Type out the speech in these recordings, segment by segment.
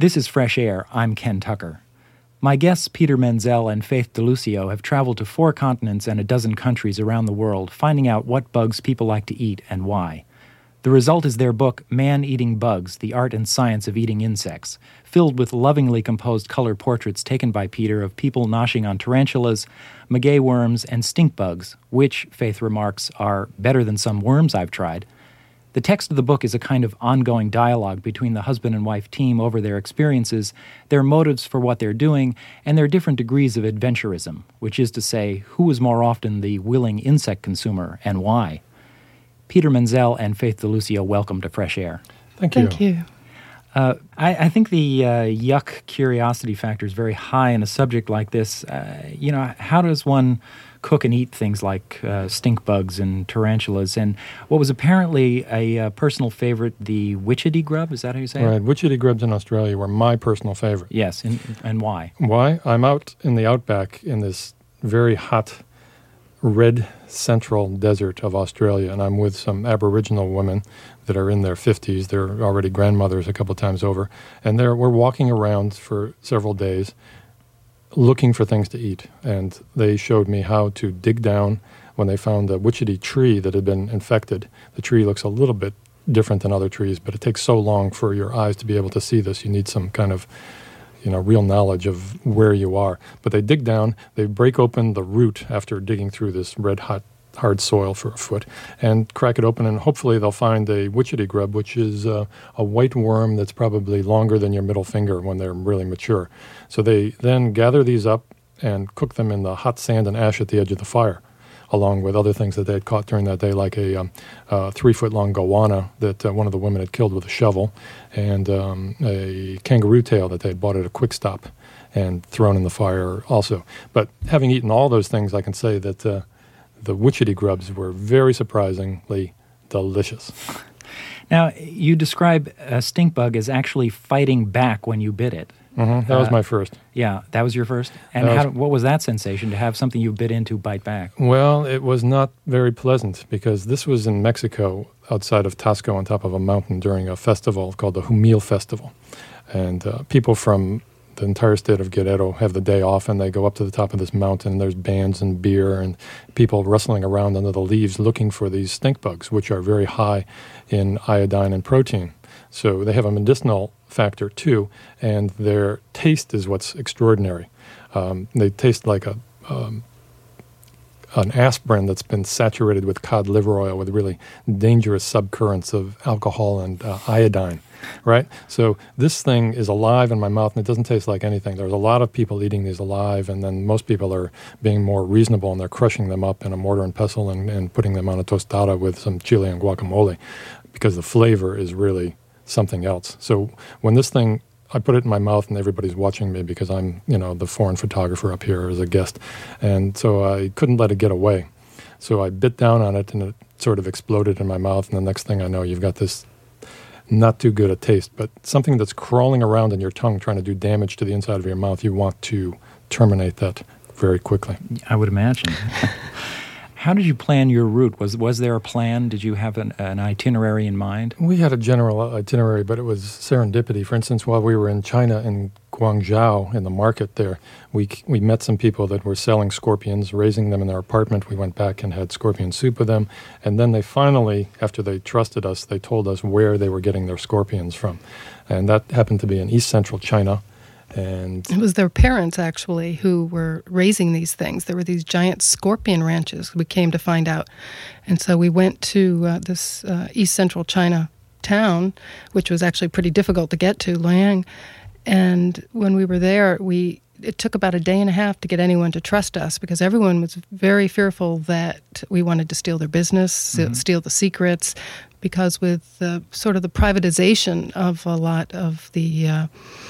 This is Fresh Air. I'm Ken Tucker. My guests Peter Menzel and Faith DeLucio have traveled to 4 continents and a dozen countries around the world, finding out what bugs people like to eat and why. The result is their book, Man Eating Bugs, The Art and Science of Eating Insects, filled with lovingly composed color portraits taken by Peter of people noshing on tarantulas, maguey worms, and stink bugs, which, Faith remarks, are better than some worms I've tried. The text of the book is a kind of ongoing dialogue between the husband and wife team over their experiences, their motives for what they're doing, and their different degrees of adventurism, which is to say, who is more often the willing insect consumer and why. Peter Menzel and Faith DeLucio, welcome to Fresh Air. Thank you. Thank you. I think the yuck curiosity factor is very high in a subject like this. How does one cook and eat things like stink bugs and tarantulas? And what was apparently a personal favorite, the witchetty grub, is that how you say it? Right, witchetty grubs in Australia were my personal favorite. Yes, and why? Why? I'm out in the outback in this very hot red central desert of Australia, and I'm with some Aboriginal women that are in their 50s. They're already grandmothers a couple times over, and we're walking around for several days looking for things to eat. And they showed me how to dig down when they found a witchetty tree that had been infected. The tree looks a little bit different than other trees, but it takes so long for your eyes to be able to see this. You need some kind of real knowledge of where you are. But they dig down, they break open the root after digging through this red-hot, hard soil for a foot, and crack it open, and hopefully they'll find a witchetty grub, which is a white worm that's probably longer than your middle finger when they're really mature. So they then gather these up and cook them in the hot sand and ash at the edge of the fire, along with other things that they had caught during that day, like a 3-foot-long goanna that one of the women had killed with a shovel, and a kangaroo tail that they had bought at a Quick Stop and thrown in the fire also. But having eaten all those things, I can say that the witchetty grubs were very surprisingly delicious. Now, you describe a stink bug as actually fighting back when you bit it. Mm-hmm. That was my first. Yeah, that was your first? And what was that sensation, to have something you bit into bite back? Well, it was not very pleasant, because this was in Mexico, outside of Tasco, on top of a mountain during a festival called the Humil Festival. And people from the entire state of Guerrero have the day off, and they go up to the top of this mountain, and there's bands and beer and people rustling around under the leaves looking for these stink bugs, which are very high in iodine and protein. So they have a medicinal factor too, and their taste is what's extraordinary. They taste like an aspirin that's been saturated with cod liver oil with really dangerous subcurrents of alcohol and iodine, right? So this thing is alive in my mouth, and it doesn't taste like anything. There's a lot of people eating these alive, and then most people are being more reasonable, and they're crushing them up in a mortar and pestle and putting them on a tostada with some chili and guacamole, because the flavor is really something else. So when this thing, I put it in my mouth, and everybody's watching me because I'm, the foreign photographer up here as a guest. And so I couldn't let it get away. So I bit down on it, and it sort of exploded in my mouth. And the next thing I know, you've got this not too good a taste, but something that's crawling around in your tongue trying to do damage to the inside of your mouth. You want to terminate that very quickly. I would imagine. How did you plan your route? Was there a plan? Did you have an itinerary in mind? We had a general itinerary, but it was serendipity. For instance, while we were in China, in Guangzhou, in the market there, we met some people that were selling scorpions, raising them in their apartment. We went back and had scorpion soup with them. And then they finally, after they trusted us, they told us where they were getting their scorpions from. And that happened to be in East Central China. And it was their parents, actually, who were raising these things. There were these giant scorpion ranches, we came to find out. And so we went to this East Central China town, which was actually pretty difficult to get to, Luoyang. And when we were there, it took about a day and a half to get anyone to trust us, because everyone was very fearful that we wanted to steal their business, steal the secrets, because with sort of the privatization of a lot of the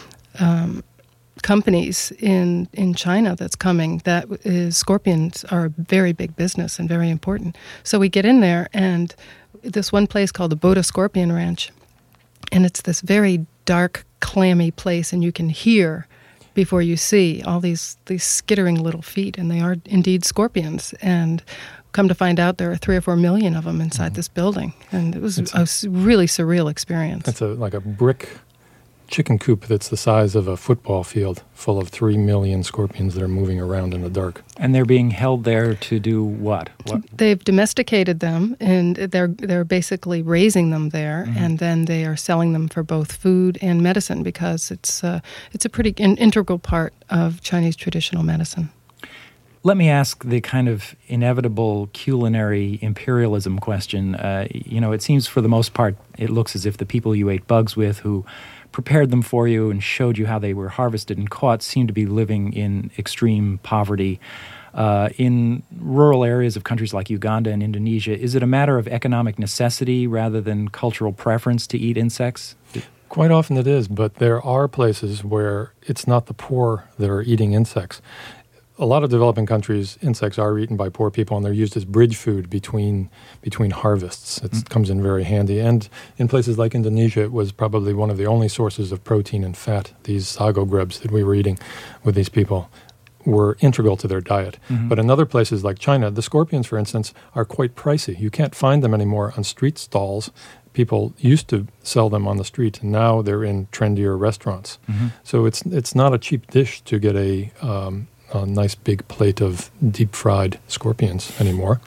companies in China that's coming, scorpions are a very big business and very important. So we get in there, and this one place called the Boda Scorpion Ranch, and it's this very dark, clammy place, and you can hear before you see all these skittering little feet, and they are indeed scorpions. And come to find out, there are 3 or 4 million of them inside this building, and it was a really surreal experience. It's like a brick chicken coop that's the size of a football field full of 3 million scorpions that are moving around in the dark. And they're being held there to do what? They've domesticated them, and they're basically raising them there, and then they are selling them for both food and medicine because it's a pretty integral part of Chinese traditional medicine. Let me ask the kind of inevitable culinary imperialism question. It seems for the most part, it looks as if the people you ate bugs with who prepared them for you and showed you how they were harvested and caught seem to be living in extreme poverty. In rural areas of countries like Uganda and Indonesia, is it a matter of economic necessity rather than cultural preference to eat insects? Quite often it is, but there are places where it's not the poor that are eating insects. A lot of developing countries, insects are eaten by poor people, and they're used as bridge food between harvests. It comes in very handy. And in places like Indonesia, it was probably one of the only sources of protein and fat. These sago grubs that we were eating with these people were integral to their diet. But in other places like China, the scorpions, for instance, are quite pricey. You can't find them anymore on street stalls. People used to sell them on the street, and now they're in trendier restaurants. So it's not a cheap dish to get a nice big plate of deep-fried scorpions anymore.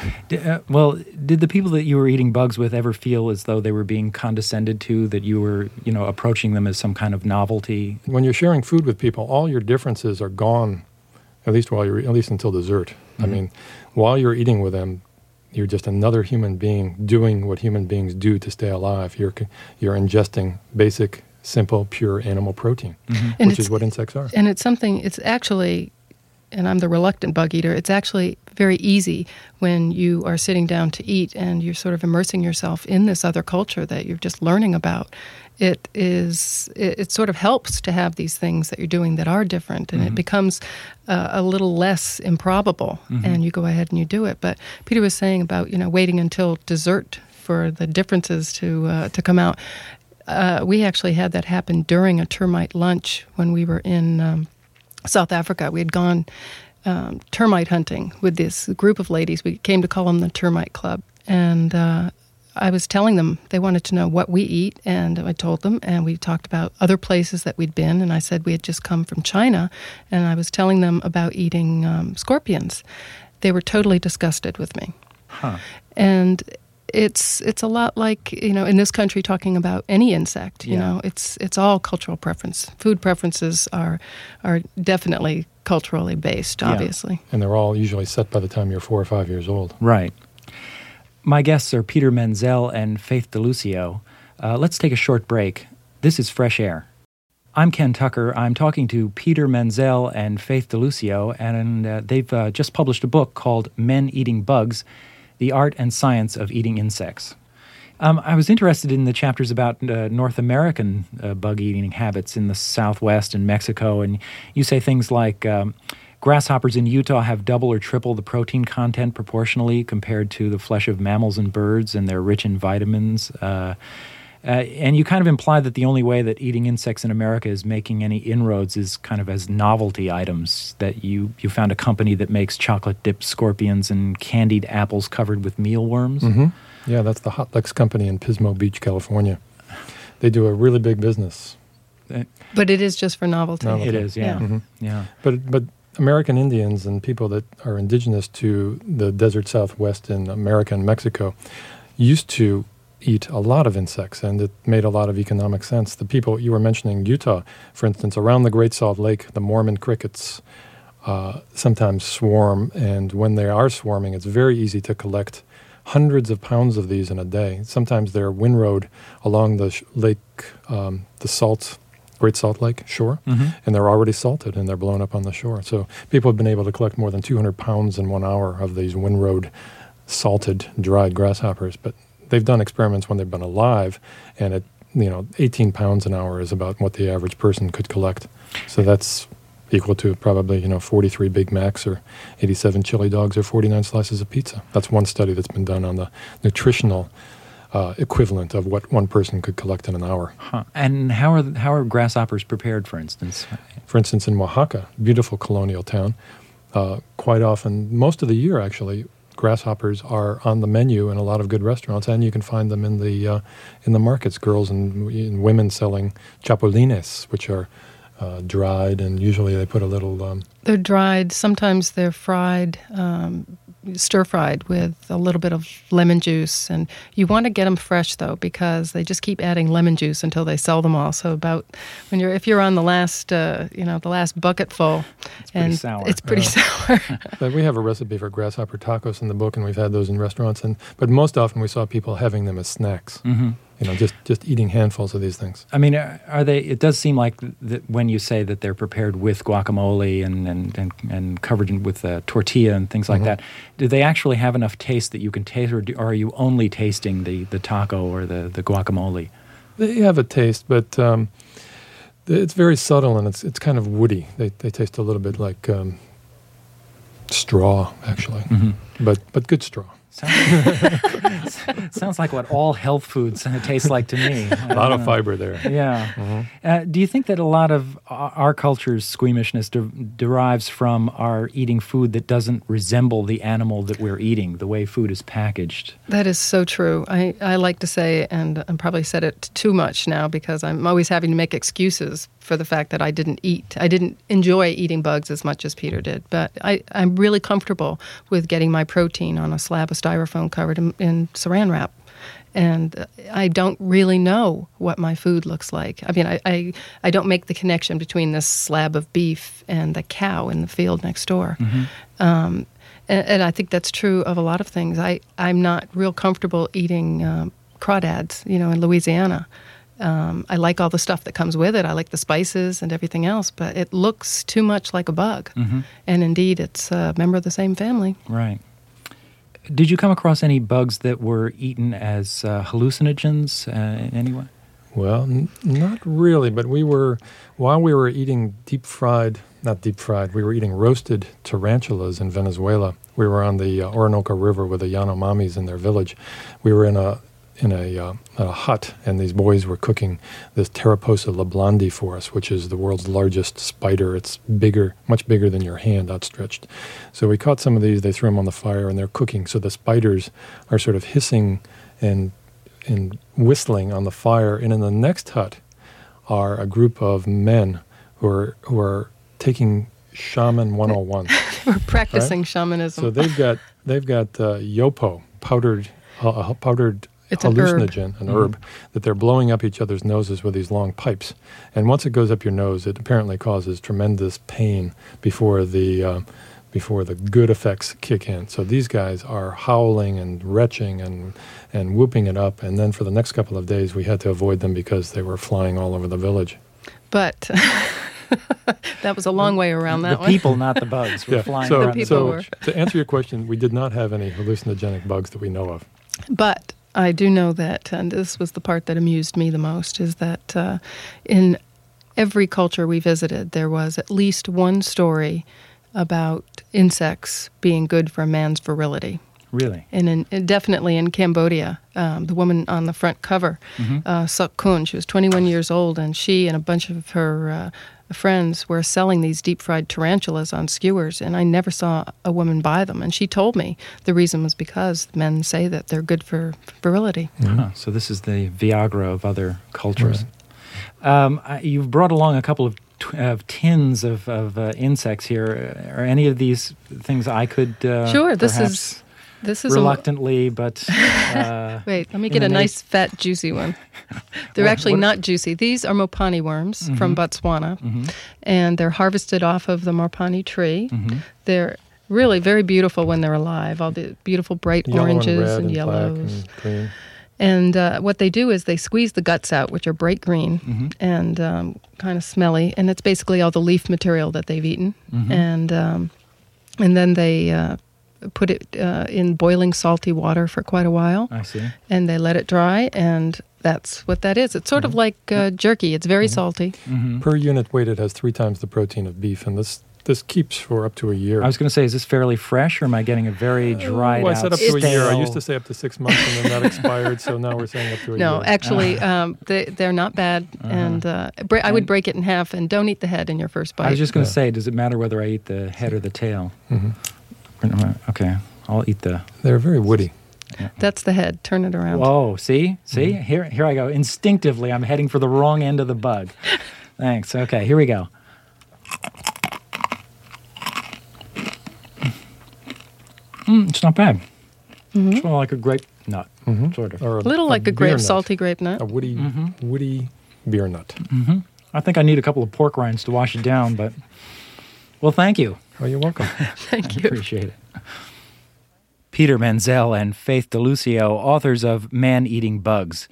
Did the people that you were eating bugs with ever feel as though they were being condescended to, that you were, approaching them as some kind of novelty? When you're sharing food with people, all your differences are gone, at least until dessert. I mean, while you're eating with them, you're just another human being doing what human beings do to stay alive. You're ingesting basic, simple, pure animal protein, which is what insects are. And it's actually, and I'm the reluctant bug eater, it's actually very easy when you are sitting down to eat and you're sort of immersing yourself in this other culture that you're just learning about. It sort of helps to have these things that you're doing that are different, and it becomes a little less improbable, and you go ahead and you do it. But Peter was saying about, waiting until dessert for the differences to come out. We actually had that happen during a termite lunch when we were in South Africa. We had gone termite hunting with this group of ladies. We came to call them the Termite Club. And I was telling them, they wanted to know what we eat, and I told them, and we talked about other places that we'd been, and I said we had just come from China, and I was telling them about eating scorpions. They were totally disgusted with me. And it's a lot like, in this country talking about any insect, it's all cultural preference. Food preferences are definitely culturally based, obviously. And they're all usually set by the time you're 4 or 5 years old. Right. My guests are Peter Menzel and Faith DeLucio. Let's take a short break. This is Fresh Air. I'm Ken Tucker. I'm talking to Peter Menzel and Faith DeLucio, and they've just published a book called Men Eating Bugs, The Art and Science of Eating Insects. I was interested in the chapters about North American bug-eating habits in the Southwest and Mexico, and you say things like grasshoppers in Utah have double or triple the protein content proportionally compared to the flesh of mammals and birds, and they're rich in vitamins. And you kind of imply that the only way that eating insects in America is making any inroads is kind of as novelty items, that you found a company that makes chocolate-dipped scorpions and candied apples covered with mealworms. Yeah, that's the Hot Lex Company in Pismo Beach, California. They do a really big business. But it is just for novelty. It is, yeah. But American Indians and people that are indigenous to the desert Southwest in America and Mexico used to eat a lot of insects, and it made a lot of economic sense. The people you were mentioning, Utah, for instance, around the Great Salt Lake, the Mormon crickets sometimes swarm, and when they are swarming, it's very easy to collect hundreds of pounds of these in a day. Sometimes they're windrowed along the Great Salt Lake shore, and they're already salted, and they're blown up on the shore. So people have been able to collect more than 200 pounds in 1 hour of these windrowed, salted, dried grasshoppers. But they've done experiments when they've been alive, and 18 pounds an hour is about what the average person could collect. So that's equal to probably 43 Big Macs or 87 chili dogs or 49 slices of pizza. That's one study that's been done on the nutritional equivalent of what one person could collect in an hour. And how are grasshoppers prepared, for instance? For instance, in Oaxaca, beautiful colonial town, quite often, most of the year actually, grasshoppers are on the menu in a lot of good restaurants, and you can find them in the markets. Girls and women selling chapulines, which are dried, and usually they put a little... They're dried. Sometimes they're fried, stir-fried with a little bit of lemon juice. And you want to get them fresh, though, because they just keep adding lemon juice until they sell them all. So if you're on the last, the last bucket full, it's pretty sour. But we have a recipe for grasshopper tacos in the book, and we've had those in restaurants. But most often we saw people having them as snacks. Mm-hmm. Just eating handfuls of these things. I mean, are they? It does seem like that when you say that they're prepared with guacamole and covered with tortilla and things like that, do they actually have enough taste that you can taste, or are you only tasting the taco or the guacamole? They have a taste, but it's very subtle and it's kind of woody. They taste a little bit like straw, actually, but good straw. Sounds like what all health foods taste like to me. A lot of fiber there. Yeah. Mm-hmm. Do you think that a lot of our culture's squeamishness derives from our eating food that doesn't resemble the animal that we're eating, the way food is packaged? That is so true. I like to say, and I probably said it too much now because I'm always having to make excuses for the fact that I didn't enjoy eating bugs as much as Peter did. But I'm really comfortable with getting my protein on a slab of styrofoam covered in saran wrap. And I don't really know what my food looks like. I mean, I don't make the connection between this slab of beef and the cow in the field next door. Mm-hmm. And I think that's true of a lot of things. I'm not real comfortable eating crawdads, in Louisiana. I like all the stuff that comes with it. I like the spices and everything else, but it looks too much like a bug. Mm-hmm. And indeed, it's a member of the same family. Right. Did you come across any bugs that were eaten as hallucinogens in any way? Well, not really, but while we were eating we were eating roasted tarantulas in Venezuela. We were on the Orinoco River with the Yanomamis in their village. We were in a hut, and these boys were cooking this Taraposa leblandi for us, which is the world's largest spider. It's bigger, much bigger than your hand outstretched. So we caught some of these, they threw them on the fire, and they're cooking. So the spiders are sort of hissing and whistling on the fire. And in the next hut are a group of men who are taking Shaman 101. We're practicing shamanism. So they've got yopo, powdered it's hallucinogen, an herb, that they're blowing up each other's noses with these long pipes. And once it goes up your nose, it apparently causes tremendous pain before the good effects kick in. So these guys are howling and retching and whooping it up. And then for the next couple of days, we had to avoid them because they were flying all over the village. But that was a long way around that one. The people, not the bugs, were flying around the village. To answer your question, we did not have any hallucinogenic bugs that we know of. But I do know that, and this was the part that amused me the most, is that in every culture we visited, there was at least one story about insects being good for a man's virility. Really? And definitely in Cambodia, the woman on the front cover, Sok Kun, she was 21 years old, and she and a bunch of her friends were selling these deep-fried tarantulas on skewers, and I never saw a woman buy them. And she told me the reason was because men say that they're good for virility. Mm-hmm. So this is the Viagra of other cultures. Right. You've brought along a couple of tins of insects here. Are any of these things I could sure, this is reluctantly, but... Wait, let me get a nice, fat, juicy one. They're actually not juicy. These are mopani worms from Botswana, and they're harvested off of the mopani tree. Mm-hmm. They're really very beautiful when they're alive, all the beautiful bright oranges and yellows. And green. And what they do is they squeeze the guts out, which are bright green and kind of smelly, and it's basically all the leaf material that they've eaten. Mm-hmm. And then they... put it in boiling salty water for quite a while. I see. And they let it dry, and that's what that is. It's sort of like jerky. It's very salty. Mm-hmm. Per unit weight, it has 3 times the protein of beef, and this keeps for up to a year. I was going to say, is this fairly fresh, or am I getting a very dried out? I said up to a year. I used to say up to 6 months, and then that expired, so now we're saying up to a year. No, actually, they're not bad, and I would break it in half, and don't eat the head in your first bite. I was just going to say, does it matter whether I eat the head or the tail? Mm-hmm. Okay. I'll eat the... They're very woody. That's the head. Turn it around. Whoa, see? Here I go. Instinctively, I'm heading for the wrong end of the bug. Thanks. Okay, here we go. It's not bad. It's more like a grape nut, sort of. Or A little like a beer nut. salty grape nut. A woody beer nut. I think I need a couple of pork rinds to wash it down, but... Well, thank you. Oh, you're welcome. Thank I you. appreciate it. Peter Menzel and Faith DeLucio, authors of Man-Eating Bugs.